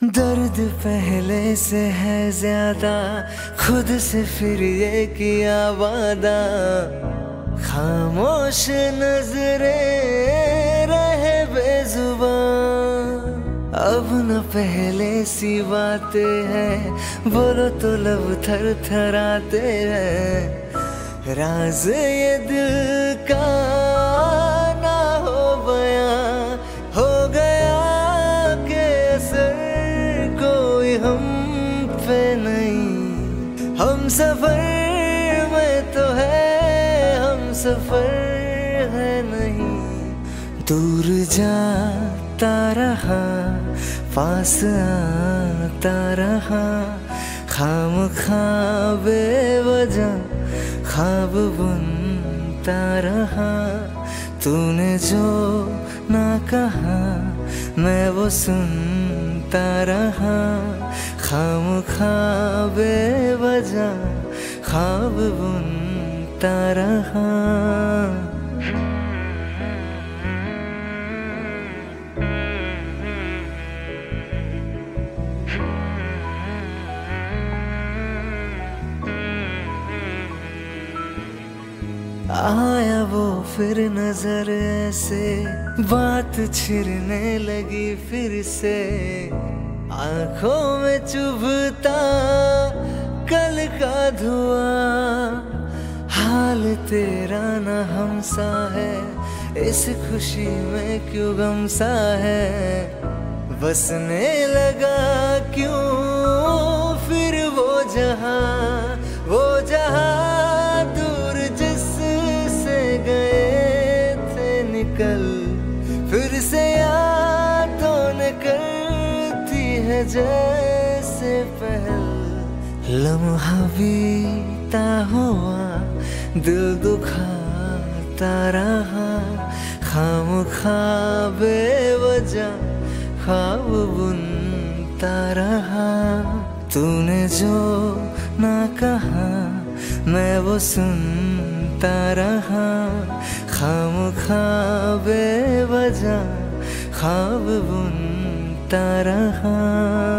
दर्द पहले से है ज्यादा, खुद से फिर ये किया वादा। खामोश नजरें रहे बेजुबान, अब न पहले सी बातें हैं, बोलो तो लब थर थराते हैं। राज ये दिल का ना हो बयां, हो गया कि असर कोई हम पे नहीं। हम सफर में तो है, हम सफर है नहीं। दूर जाता रहा, पास आता रहा, खामख्वाह बेवजह ख्वाब बुनता रहा। तूने जो ना कहा मैं वो सुनता रहा, खामख्वाह बेवजह ख्वाब बुनता रहा। आया वो फिर नजर ऐसे, बात छिरने लगी फिर से। आंखों में चुभता कल का धुआं, हाल तेरा न हमसा है, इस खुशी में क्यों गम सा है। बसने लगा क्यों फिर वो जहां दूर जिससे गए थे निकल। फिर से यादों ने करती है जैसे पहल। लम्हा बीता हुआ दिल दुखाता रहा, खामख्वाह बेवजह ख्वाब बुनता रहा। तूने जो ना कहा मैं वो सुनता रहा, खामख्वाह बेवजह ख्वाब बुनता रहा।